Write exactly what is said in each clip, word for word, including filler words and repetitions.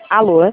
Alô?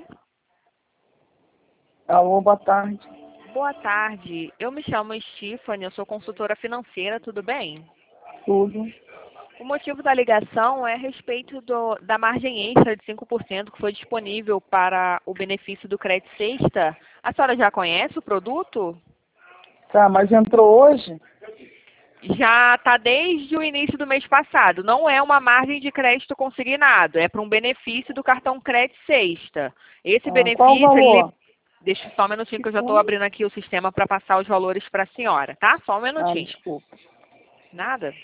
Alô, boa tarde. Boa tarde. Eu me chamo Stephanie, eu sou consultora financeira, tudo bem? Tudo. O motivo da ligação é a respeito do- da margem extra de cinco por cento que foi disponível para o benefício do Crédito Sexta. A senhora já conhece o produto? Tá, mas entrou hoje? Já está desde o início do mês passado. Não é uma margem de crédito consignado, é para um benefício do cartão Crédito Sexta. Esse Ah, qual o benefício, ele... valor? Deixa só um minutinho que eu já estou abrindo aqui o sistema para passar os valores para a senhora, tá? Só um Ah, minutinho. desculpa. Nada?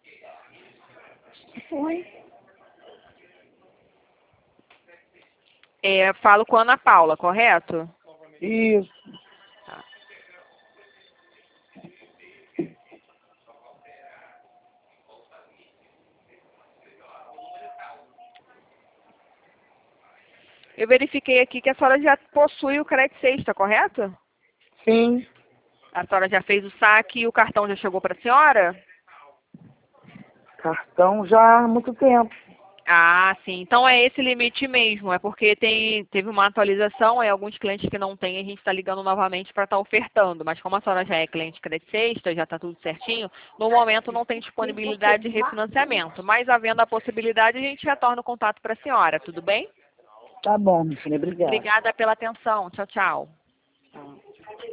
Oi. É, falo com a Ana Paula, correto? Isso. Tá. Eu verifiquei aqui que a senhora já possui o Crédito Sexta, correto? Sim. A senhora já fez o saque e o cartão já chegou para a senhora? Cartão já há muito tempo. Ah, sim. Então é esse limite mesmo. É porque tem, teve uma atualização e alguns clientes que não têm, a gente está ligando novamente para estar ofertando. Mas como a senhora já é cliente Crédito Sexta, já está tudo certinho, no momento não tem disponibilidade de refinanciamento. Mas havendo a possibilidade, a gente retorna o contato para a senhora, tudo bem? Tá bom, minha filha. Obrigada. Obrigada pela atenção. Tchau, tchau.